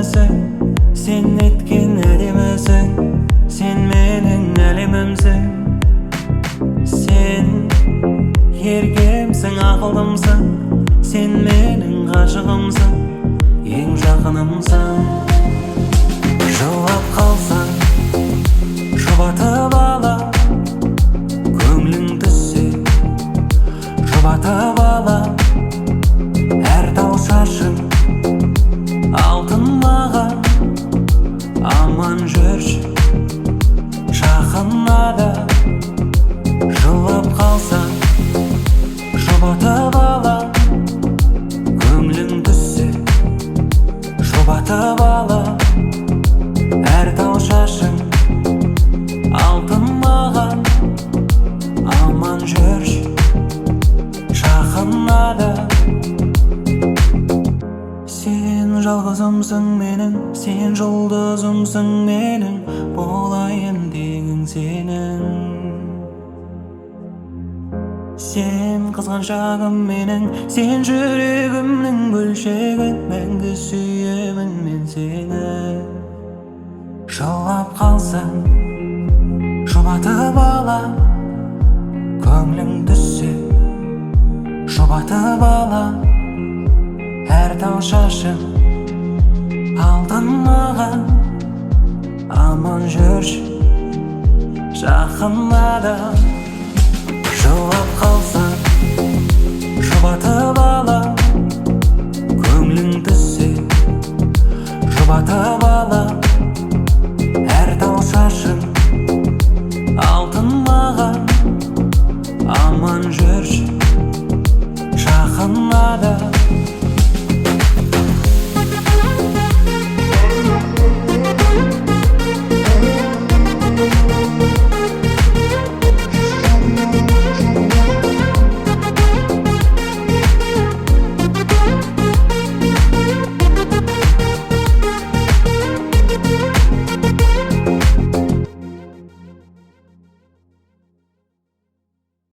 әдемісің, сен неткен әдемісің, сен менің әлемімсің. Сен ергемсің, ақылдымсың, сен менің ғашығымсың, ең жақынымсың. Жылап қалсаң, жұбатып алам, көңлің түссе, жұбатып алам. Әр тал шашың алтын маған, аман жүрші жақынада. Жылап қалсаң, жұбатып алам, көңлің түссе, жұбатып алам. Әр тал шашың алтын маған, аман жүрші жақынада. Сен жалғызымсың менің, сен жұлдызымсың менің, болайын дегің сенің. Сен қызғаншағым менің, сен жүрегімнің бөлшегі, мәңгі сүйемін мен сені. Жылап қалсаң, жұбатып алам, көңлің түссе, жұбатып алам. Әр тал шашың алтын маған, аман жүрші жақынада. Жылап қалсаң, жұбатып алам, көңлің түссе, жұбатып алам.